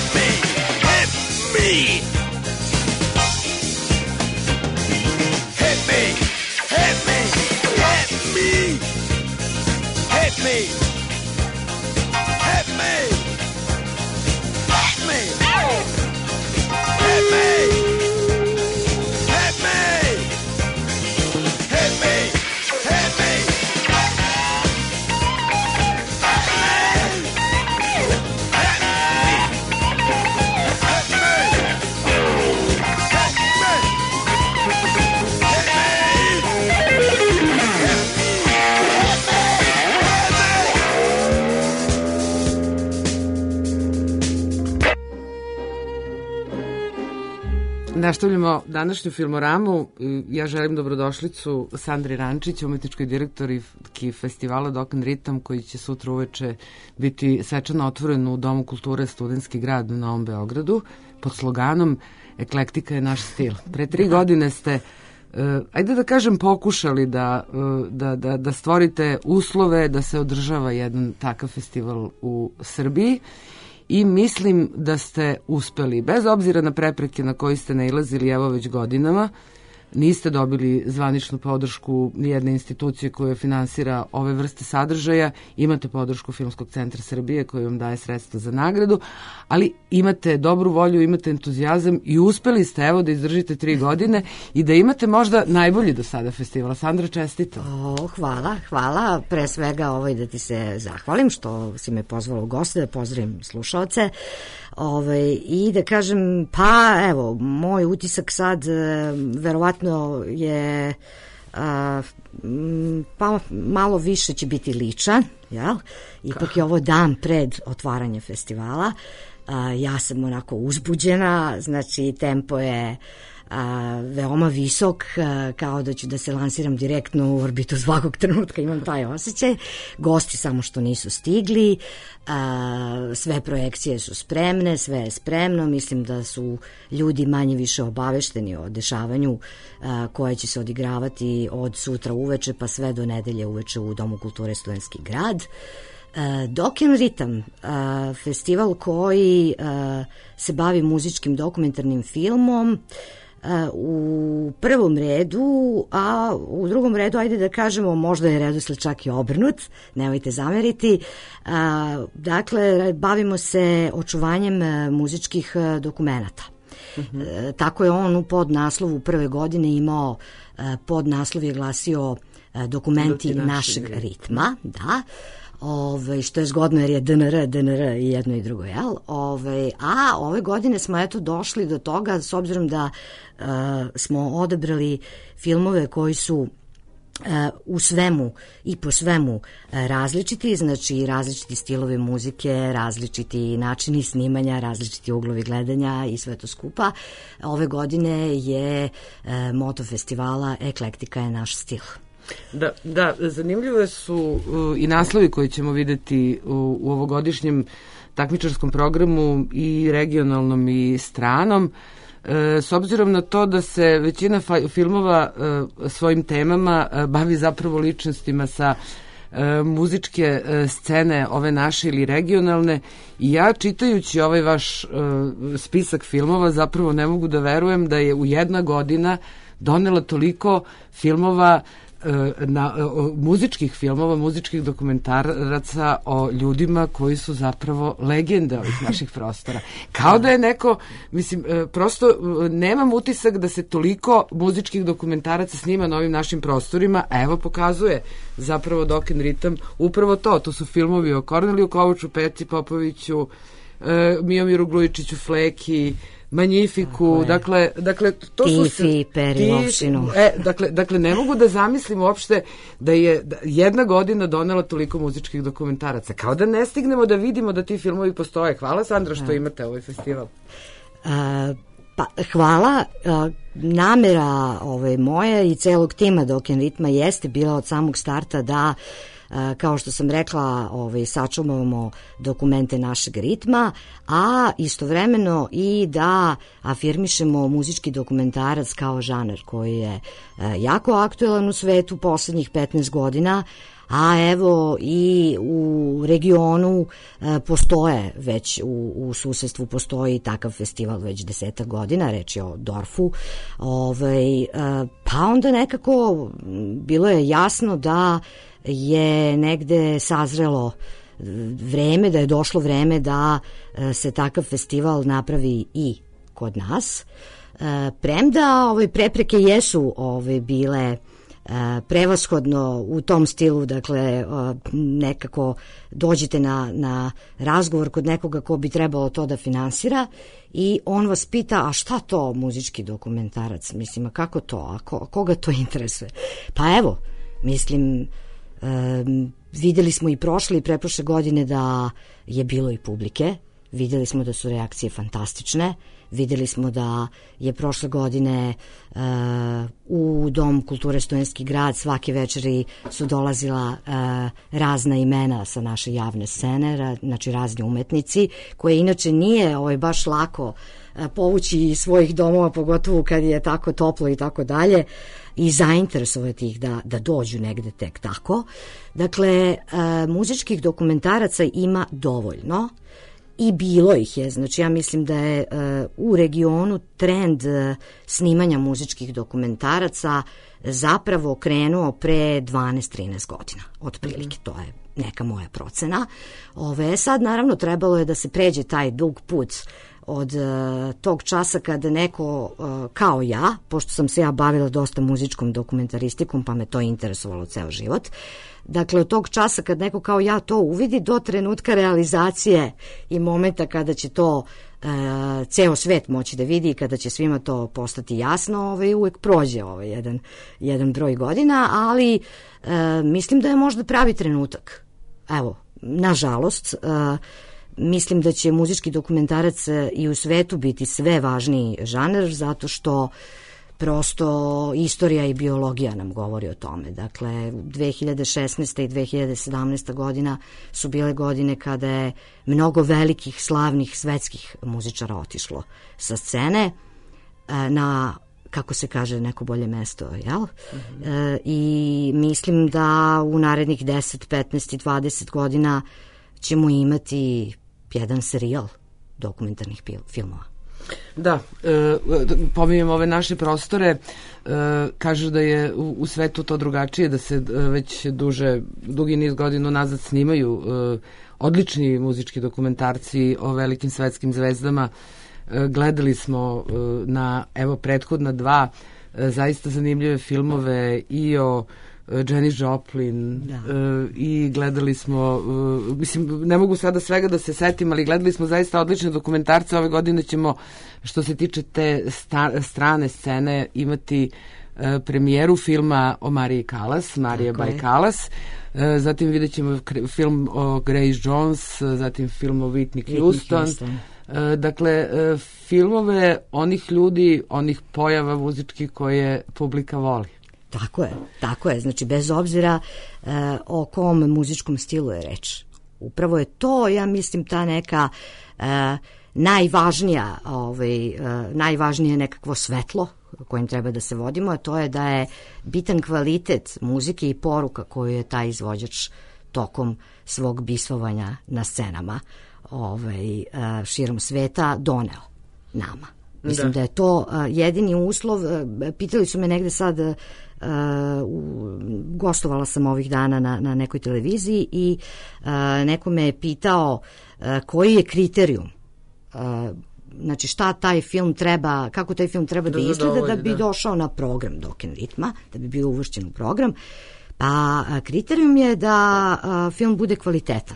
Nastavljamo današnju filmoramu. Ja želim dobrodošlicu Sandri Rančić, umetničkoj direktorki festivala Dok and Ritam, koji će sutra uveče biti svečano otvoren u Domu kulture Studentski grad u Novom Beogradu pod sloganom Eklektika je naš stil. Pre tri godine ste, uh, ajde da kažem, pokušali da, uh, da, da, da stvorite uslove da se održava jedan takav festival u Srbiji. I mislim da ste uspeli, bez obzira na prepreke na koji ste nailazili evo već godinama. Niste dobili zvaničnu podršku nijedne institucije koja finansira ove vrste sadržaja, imate podršku Filmskog centra Srbije koji vam daje sredstva za nagradu, ali imate dobru volju, imate entuzijazam i uspeli ste evo da izdržite tri godine i da imate možda najbolji do sada festivala. Sandra, čestito. O, hvala, hvala. Pre svega ovaj da ti se zahvalim što si me pozvala u goste, da pozdravim slušaoce. Ove, i da kažem, pa evo, moj utisak sad verovatno je a, pa malo više će biti ličan, jel? Ipak je ovo dan pred otvaranje festivala. A, ja sam onako uzbuđena, znači tempo je a, veoma visok, a, kao da ću da se lansiram direktno u orbitu svakog trenutka, imam taj osjećaj. Gosti samo što nisu stigli, a, sve projekcije su spremne, sve je spremno, mislim da su ljudi manje više obavešteni o dešavanju a, koje će se odigravati od sutra uveče pa sve do nedelje uveče u Domu kulture Studentski grad. Dok and Ritam, festival koji se bavi muzičkim dokumentarnim filmom u prvom redu, a u drugom redu, ajde da kažemo, možda je redosled čak i obrnut, nemojte zameriti. Dakle, bavimo se očuvanjem muzičkih dokumenata. Mm-hmm. Tako je on u podnaslovu prve godine imao, podnaslov je glasio Dokumenti našeg ritma, da. Ove, što je zgodno jer je D N R, D N R i jedno i drugo, jel? Ove, a ove godine smo eto došli do toga, s obzirom da uh, smo odabrali filmove koji su uh, u svemu i po svemu uh, različiti, znači različiti stilovi muzike, različiti načini snimanja, različiti uglovi gledanja i sve to skupa. Ove godine je uh, moto festivala Eklektika je naš stil. Da, da, zanimljive su uh, i naslovi koji ćemo videti u, u ovogodišnjem takmičarskom programu i regionalnom i stranom. Uh, s obzirom na to da se većina fa- filmova uh, svojim temama uh, bavi zapravo ličnostima sa uh, muzičke uh, scene, ove naše ili regionalne, i ja čitajući ovaj vaš uh, spisak filmova zapravo ne mogu da verujem da je u jedna godina donela toliko filmova, na muzičkih filmova, muzičkih dokumentaraca o ljudima koji su zapravo legende ovih naših prostora. Kao da je neko, mislim, prosto nemam utisak da se toliko muzičkih dokumentaraca snima na ovim našim prostorima, a evo pokazuje zapravo Dok and Ritam upravo to. To su filmovi o Korneliju Kovaču, Peci Popoviću, Miomiru Glujičiću, Fleki, Magnifiku, dakle, dakle to Tifi, su se Peri, Lovšinu. E, dakle, dakle ne mogu da zamislim uopšte da je da jedna godina donela toliko muzičkih dokumentaraca. Kao da ne stignemo da vidimo da ti filmovi postoje. Hvala, Sandra, što imate ovaj festival. A, pa hvala. A, namera ove moje i celog tima Dok and Ritma jeste bila od samog starta da, kao što sam rekla, ovaj, sačuvamo dokumente našeg ritma, a istovremeno i da afirmišemo muzički dokumentarac kao žanar koji je jako aktuelan u svetu poslednjih petnaest godina, a evo i u regionu postoje već, u, u susedstvu postoji takav festival već desetak godina, reč je o Dorfu, ovaj, pa onda nekako bilo je jasno da je negde sazrelo vreme, da je došlo vreme da se takav festival napravi i kod nas. Premda ove prepreke jesu ove bile prevashodno u tom stilu, dakle nekako dođete na, na razgovor kod nekoga ko bi trebalo to da finansira i on vas pita, a šta to muzički dokumentarac, mislim, a kako to, a ko, koga to interesuje? Pa evo, mislim, Um, videli smo i prošle i preprošle godine da je bilo i publike, videli smo da su reakcije fantastične, Videli smo da je prošle godine uh, u Dom kulture Studentski grad svake večeri su dolazila uh, razna imena sa naše javne scene, ra, znači razni umetnici, koje inače nije ovaj, baš lako uh, povući iz svojih domova, pogotovo kad je tako toplo i tako dalje, i zainteresovati ih da, da dođu negde tek tako. Dakle, uh, muzičkih dokumentaraca ima dovoljno. I bilo ih je, znači ja mislim da je uh, u regionu trend uh, snimanja muzičkih dokumentaraca zapravo krenuo pre dvanaest trinaest godina, otprilike, to je neka moja procena. Ove, sad naravno trebalo je da se pređe taj dug put od uh, tog časa kada neko uh, kao ja, pošto sam se ja bavila dosta muzičkom dokumentaristikom pa me to interesovalo ceo život, dakle, od tog časa kad neko kao ja to uvidi do trenutka realizacije i momenta kada će to e, ceo svet moći da vidi i kada će svima to postati jasno, ovaj, uvek prođe ovaj jedan, jedan broj godina, ali e, mislim da je možda pravi trenutak. Evo, nažalost, e, mislim da će muzički dokumentarac i u svetu biti sve važniji žanar, zato što prosto istorija i biologija nam govori o tome. Dakle, dve hiljade šesnaesta. i dve hiljade sedamnaesta. godina su bile godine kada je mnogo velikih, slavnih svetskih muzičara otišlo sa scene na, kako se kaže, neko bolje mesto, jel? Mm-hmm. E, I mislim da u narednih deset, petnaest i dvadeset godina ćemo imati jedan serijal dokumentarnih filmova. Da, e, pominjem ove naše prostore, e, kažeš da je u, u svetu to drugačije, da se e, već duže, dugi niz godina nazad snimaju e, odlični muzički dokumentarci o velikim svetskim zvezdama. E, gledali smo e, na, evo, prethodna dva e, zaista zanimljive filmove i o Janis Joplin uh, i gledali smo, uh, mislim, ne mogu sada svega da se setim, ali gledali smo zaista odlične dokumentarce. Ove godine ćemo, što se tiče te sta, strane scene, imati uh, premijeru filma o Mariji Callas, Marija by Callas. Uh, zatim vidjet ćemo film o Grace Jones, zatim film o Whitney Houston. Houston. Uh, dakle, uh, filmove onih ljudi, onih pojava muzičkih koje publika voli. Tako je, tako je. Znači, bez obzira uh, o kom muzičkom stilu je reč. Upravo je to, ja mislim, ta neka uh, najvažnija, ovaj, uh, najvažnije nekakvo svetlo kojim treba da se vodimo, a to je da je bitan kvalitet muzike i poruka koju je taj izvođač tokom svog bistvovanja na scenama ovaj, uh, širom sveta doneo nama. Mislim da, da je to uh, jedini uslov. Uh, pitali su me negde sad, uh, uh, gostovala sam ovih dana na, na nekoj televiziji i uh, neko me je pitao uh, koji je kriterijum, uh, znači šta taj film treba, kako taj film treba da, da izgleda da, da bi da. došao na program Doken ritma, da bi bio uvršćen u program. Pa uh, kriterijum je da uh, film bude kvalitetan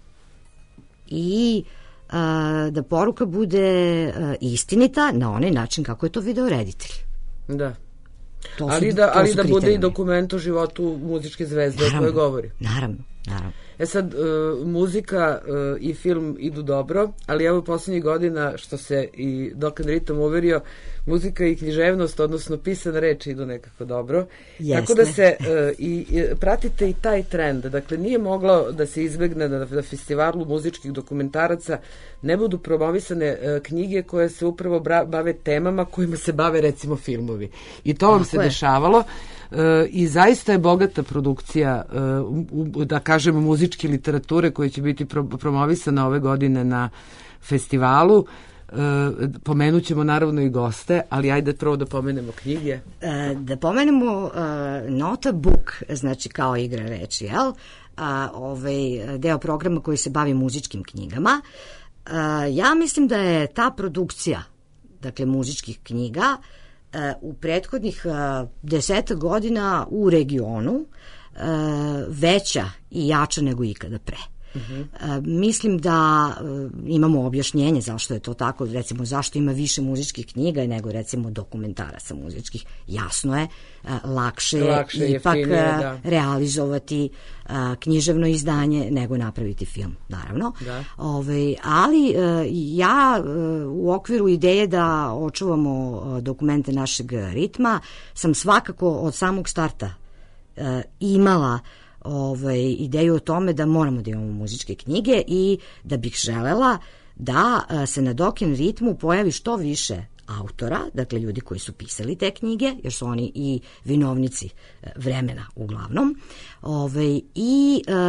i Uh, da poruka bude uh, istinita na onaj način kako je to video reditelj. Da. To ali su, da, to ali da bude i dokument o životu muzičke zvezde o kojoj govori. Naravno, naravno. E sad, uh, muzika uh, i film idu dobro, ali evo poslednjih godina, što se i Doken ritam uverio, muzika i književnost, odnosno pisane reči idu nekako dobro. Jeste. Tako da se uh, i, i pratite i taj trend. Dakle, nije moglo da se izbegne da na festivalu muzičkih dokumentaraca ne budu promovisane uh, knjige koje se upravo bra, bave temama kojima se bave recimo filmovi. I to vam Tako se je. dešavalo. Uh, i zaista je bogata produkcija, uh, da kažemo, muzičke literature koja će biti pro, promovisana ove godine na festivalu. Uh, pomenut ćemo naravno i goste, ali ajde prvo da pomenemo knjige. Uh, da pomenemo uh, Nota Book, znači kao igra reči, jel? Uh, ovaj deo programa koji se bavi muzičkim knjigama. Uh, ja mislim da je ta produkcija, dakle muzičkih knjiga, uh, u prethodnih uh, desetak godina u regionu uh, veća i jača nego ikada pre. Uh-huh. E, mislim da e, imamo objašnjenje zašto je to tako, recimo zašto ima više muzičkih knjiga nego recimo dokumentaraca muzičkih. Jasno je, e, lakše, lakše je ipak finije, da. realizovati e, književno izdanje nego napraviti film, naravno. Da. Ove, ali e, ja e, u okviru ideje da očuvamo e, dokumente našeg ritma sam svakako od samog starta e, imala ovaj, ideju o tome da moramo da imamo muzičke knjige i da bih želela da a, se na Dokin ritmu pojavi što više autora, dakle ljudi koji su pisali te knjige, jer su oni i vinovnici vremena uglavnom. Ove, I e,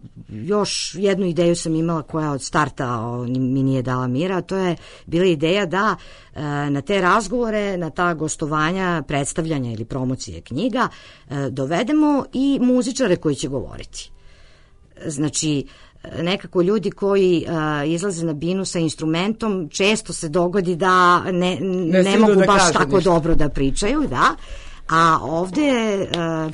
još jednu ideju sam imala koja od starta o, mi nije dala mira, to je bila ideja da e, na te razgovore, na ta gostovanja, predstavljanja ili promocije knjiga e, dovedemo i muzičare koji će govoriti. Znači, nekako ljudi koji uh, izlaze na binu sa instrumentom, često se dogodi da ne, ne, ne mogu da baš tako ništa. dobro da pričaju, da. A ovde je uh,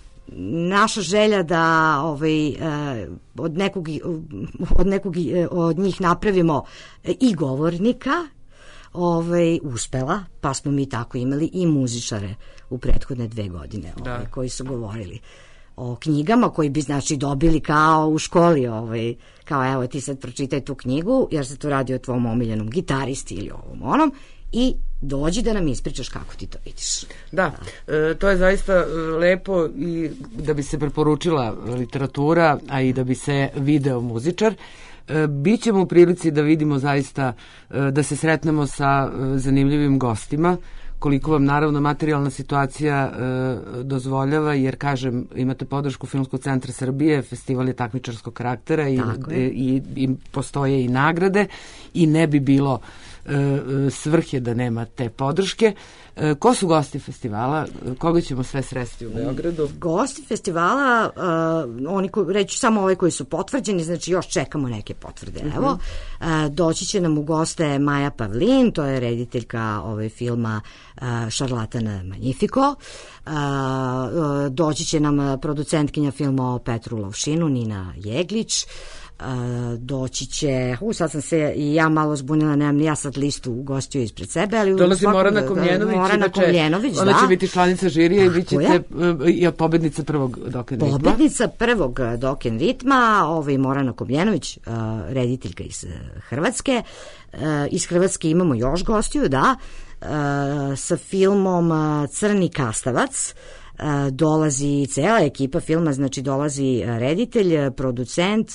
naša želja da ovaj, uh, od, nekog, od nekog od njih napravimo i govornika, ovaj, uspela, pa smo mi tako imali i muzičare u prethodne dve godine ovaj, koji su govorili o knjigama, koji bi znači dobili kao u školi, ovaj, kao evo ti sad pročitaj tu knjigu jer se tu radi o tvom omiljenom gitaristi ili ovom onom i dođi da nam ispričaš kako ti to vidiš. Da, e, to je zaista lepo i da bi se preporučila literatura, a i da bi se video muzičar. E, Bićemo u prilici da vidimo zaista, e, da se sretnemo sa e, zanimljivim gostima, koliko vam naravno materijalna situacija e, dozvoljava, jer kažem, imate podršku Filmskog centra Srbije, festival je takmičarskog karaktera i, e, i, i postoje i nagrade i ne bi bilo e, svrhe da nema te podrške. E, ko su gosti festivala? Koga ćemo sve sresti u Beogradu? Gosti festivala, uh, oni ko, reći samo ove koji su potvrđeni, znači još čekamo neke potvrde. Uh-huh. Evo, uh, doći će nam u goste Maja Pavlin, to je rediteljka ove filma uh, Šarlatan Magnifico. Uh, uh, doći će nam producentkinja filma o Petru Lovšinu, Nina Jeglić. Uh, doći će, u sad sam se i ja malo zbunila, nemam ni ja sad listu ugostio ispred sebe, ali dolazi Morana Komljenović, Morana Komljenović, ona da. će biti članica žirija i bit ćete ja, pobednica prvog Doken ritma. Pobednica prvog Doken ritma, ovaj Morana Komljenović, uh, rediteljka iz Hrvatske. Uh, iz Hrvatske imamo još gostiju, da, uh, sa filmom uh, Crni Kastavac. Uh, dolazi cela ekipa filma, znači dolazi reditelj, producent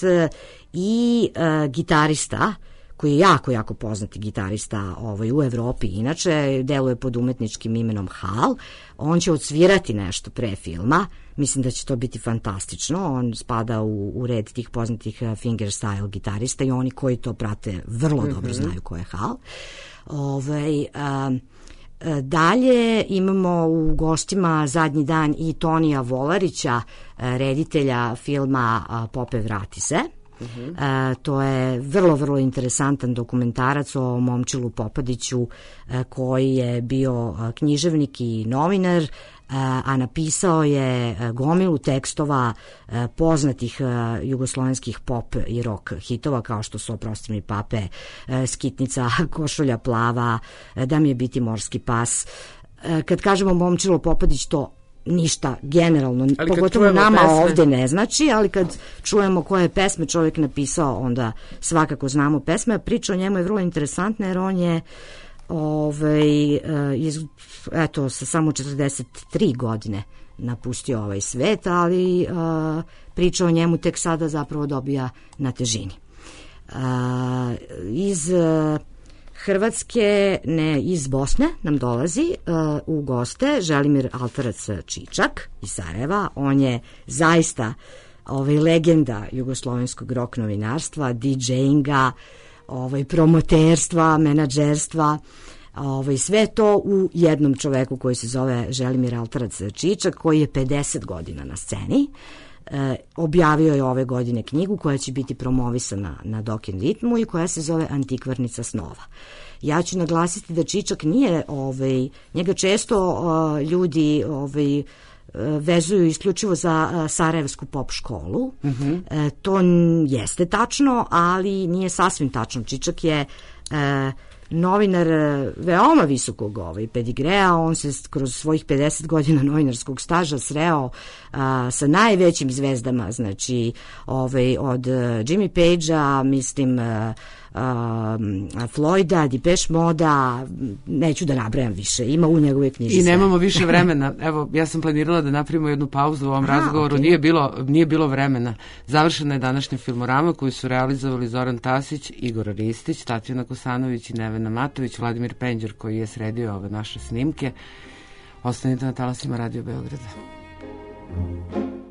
i uh, gitarista, koji je jako, jako poznati gitarista ovaj, u Evropi, inače deluje pod umetničkim imenom Hal. On će odsvirati nešto pre filma, mislim da će to biti fantastično, on spada u, u red tih poznatih fingerstyle gitarista i oni koji to prate vrlo mm-hmm. dobro znaju ko je Hal. Ovaj, um, dalje imamo u gostima zadnji dan i Tonija Volarića, reditelja filma Pope vrati se. Uh-huh. Uh, to je vrlo, vrlo interesantan dokumentarac o Momčilu Popadiću, uh, koji je bio uh, književnik i novinar, uh, a napisao je uh, gomilu tekstova uh, poznatih uh, jugoslovenskih pop i rock hitova kao što su Oprosti mi pape, uh, Skitnica, Košulja plava, uh, Da mi je biti morski pas. Uh, kad kažemo Momčilo Popadić, to ništa generalno, pogotovo nama pesme ovde ne znači, ali kad čujemo koje pesme čovjek napisao, onda svakako znamo pesme. Priča o njemu je vrlo interesantna jer on je ovaj, iz, eto, sa samo četrdeset tri godine napustio ovaj svet, ali uh, priča o njemu tek sada zapravo dobija na težini. Uh, iz uh, Hrvatske, ne, iz Bosne nam dolazi uh, u goste Želimir Altarac Čičak iz Sarajeva. On je zaista ovaj, legenda jugoslovenskog rock novinarstva, didžejinga, ovaj, promoterstva, menadžerstva, ovaj, sve to u jednom čoveku koji se zove Želimir Altarac Čičak, koji je pedeset godina na sceni. E, objavio je ove godine knjigu koja će biti promovisana na Doken ritmu i koja se zove Antikvarnica snova. Ja ću naglasiti da Čičak nije, ovaj, njega često uh, ljudi ovaj, vezuju isključivo za sarajevsku pop školu. Mm-hmm. E, to jeste tačno, ali nije sasvim tačno. Čičak je e, novinar veoma visokog ovaj, pedigreja, on se kroz svojih pedeset godina novinarskog staža sreo a, sa najvećim zvezdama, znači ovaj, od Jimmy Pagea, mislim a, a, Floyda, Depeche Moda, neću da nabrajam više, ima u njegove knjiži. I nemamo više vremena. Evo, ja sam planirala da napravimo jednu pauzu u ovom Aha, razgovoru, okay. nije, bilo, nije bilo vremena. Završena je današnja Filmorama koju su realizovali Zoran Tasić, Igor Ristić, Tatjana Kosanović i Nevena Matović, Vladimir Penđer koji je sredio ove naše snimke. Ostanite na talasima Radio Beograda.